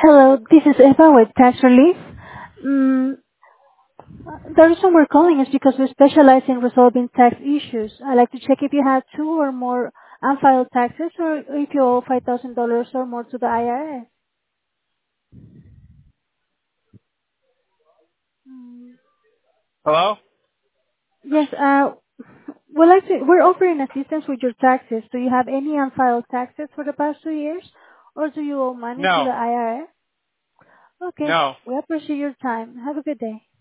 Hello, this is Eva with Tax Relief. Mm, the reason we're calling is because we specialize in resolving tax issues. I'd like to check if you have two or more unfiled taxes or if you owe $5,000 or more to the IRS. Mm, Hello? yes, we're offering assistance with your taxes. Do you have any unfiled taxes for the past 2 years or do you owe money to No. the IRS? Okay, No. we appreciate your time. Have a good day.